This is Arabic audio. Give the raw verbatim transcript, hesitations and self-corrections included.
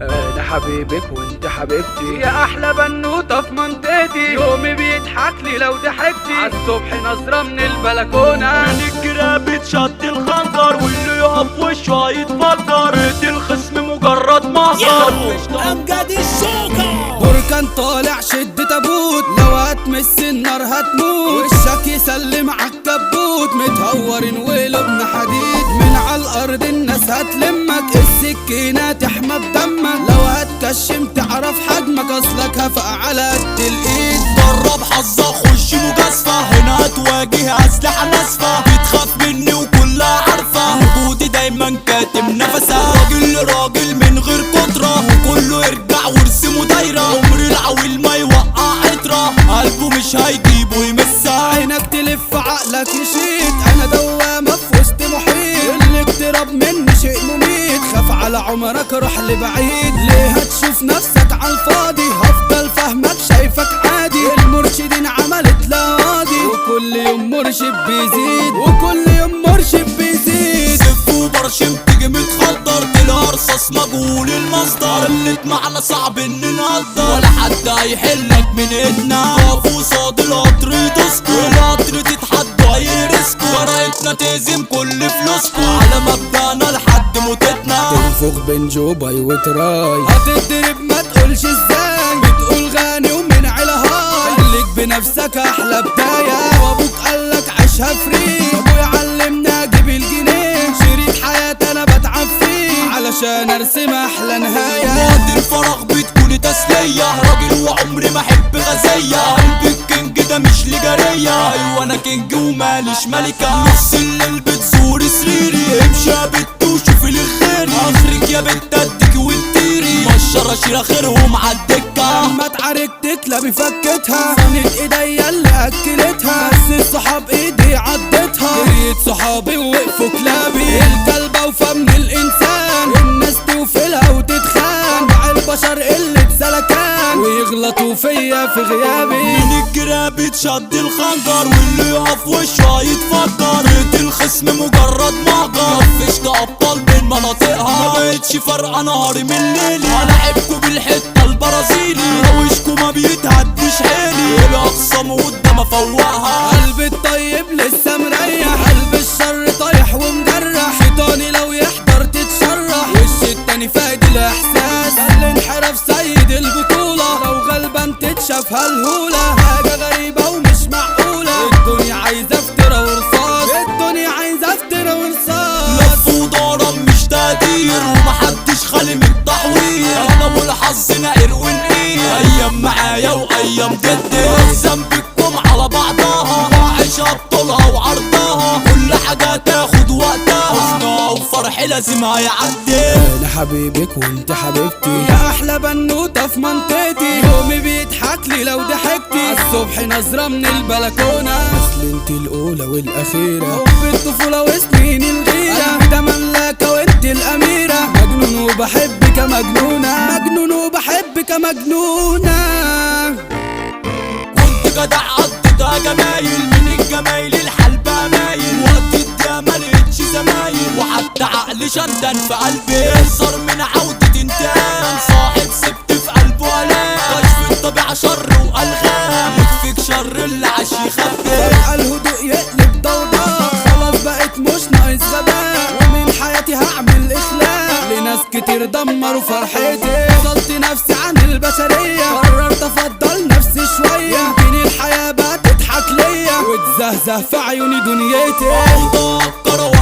انا حبيبك وانت حبيبتي يا احلى بنوته في منطقتي، يومي بيضحك لي لو ضحكتي، عالصبح نظره من البلكونه، من الجراب بتشد الخنجر واللي يقف وشه هيتفجر، ادي الخصم مجرد مهجر. امجد الشوكة بركان طالع شد تابوت، لو هتمس النار هتموت، وشك يسلم عالكبوت، متهورين وقلوبنا حديد، من عالارض الناس هتلمك، السكينة تحمى بدمك، لو هتكشم تعرف حجمك، اصلك هفق على قد الايد. جرب حظك خش مجازفة، هنا هتواجه اسلحة ناسفة، بتخاف مني وكلها عارفة، وجودي دايما كاتم نفسها، راجل لراجل من غير قدرة، وكله يرجع ورسمه دايرة، عمر العويل ما يوقع عطرة، قلبه مش هيجيبه يمسها، عينك تلف عقلك يشيت، انا دوامة في وسط محيط، اللي اقترب مني شيء مميت، خاف على عمرك روح لبعيد، ليه هتشوف نفسك عالفاضي، هفضل فهمك شايفك عادي، المرشدين عملت لهادي، وكل يوم مرشد بيزيد، وكل يوم مرشد بيزيد، سف وبرشم تيجي متخدر، تلاقي رصاص مجهول المصدر، قلت معنا صعب ان نقدر، ولا حد هيحلك من ايدنا، قف قصاد القطر يدوسكو، القطر تتحدوا هيرسكو، جرايتنا تهزم كل فلوسكو، على مبدأنا لحد موتتنا، تنفخ بين جوباي وتراي، هتضرب ما تقولش ازاي، بتقول غني ومن عيلة هاي، خليك بنفسك احلى بداية، وابوك قالك عيشها فري، ابويا علمنا اجيب الجنيه، شريط حياتي انا بتعب فيه، علشان ارسم احلى نهاية، وقت الفراغ بتكون تسلية، راجل وعمري ما احب غزية، قلبي الكينج ده مش لجارية، ايوه انا كينج وماليش ملكة، نص الليل بتزور سريري، امشي يا بت وشوفي لغيري، اخرك يا بت اديكي وانتيري، مشر اشيل اخرهم عالدكة، اما اتعاركتك لا بفكتها، صنت ايديا اللي اكلتها، بس الصحاب ايدي عدتها، جريت صحابي ووقفوا كلابي، الكلبة وفم الانسان، الناس توفلها وتتخان، مع البشر قلة سلكان، ويغلطوا فيا في غيابي، من الجراب بتشد الخنجر واللي يقف وشه هيتفجر، ادي الخصم مجرد مهجر، فشت ابطال من مناطقها، ما بقتش فارقة نهاري من ليلي، هلاعبكوا بالحتة البرازيلي، روشكوا ما بيتهدش حيلي، الاقسام قدام افوقها، قلبي الطيب لسه مريح، قلب الشر طايح ومجرح، شيطاني لو يحضر تتشرح، وش التاني فايد الاحساس، الانحراف سيد البطولة، لو غلبان تتشاف هالهولة، حاجة غريبة ومش معقولة، الدنيا عايزة افترا ورصاص، الدنيا عايزة افترا ورصاص، لف ودوران مش تقدير، ومحدش خالي من التحوير، انا والحظ نقر ونقير، ايام معايا وايام ضدي، ذنبكم على بعضها، وعيشها بطولها وعرضها، كل حاجة تاخد وقتها، حزنها وفرحي لازم هيعدي، انا حبيبك وانت حبيبتي، يا احلى بنوته في منطقتي، يومي بيضحك لي لو ضحكتي، عالصبح نظره من البلكونه، اصل انت الاولى والاخيره، حب الطفوله وسنين الغيره، قلبي ده مملكه وانت الاميره، مجنون وبحبك مجنونه، مجنون وبحبك مجنونه، كنت جدع قضيتها جمايل، من الجمايل الحال بقى مايل، وقت الدنيا ملقتش زمايل، وحتى عقلي شدن في قلبي، احذر من عودة انتقام، صاحب سبت في قلبه الام، كشف الطبيعة شر والغام، يكفيك شر اللي عاش يخبي، فجأة الهدوء يقلب ضوضاء، خلاص بقيت مش ناقص غباء، ومن حياتي هعمل اخلاء، لناس كتير دمروا فرحتي، فصلت نفسي عن البشرية، قررت افضل نفسي شوية، يمكن الحياة بقى تضحك ليا، وتزهزه في عيوني دنيتي، عودة أفكار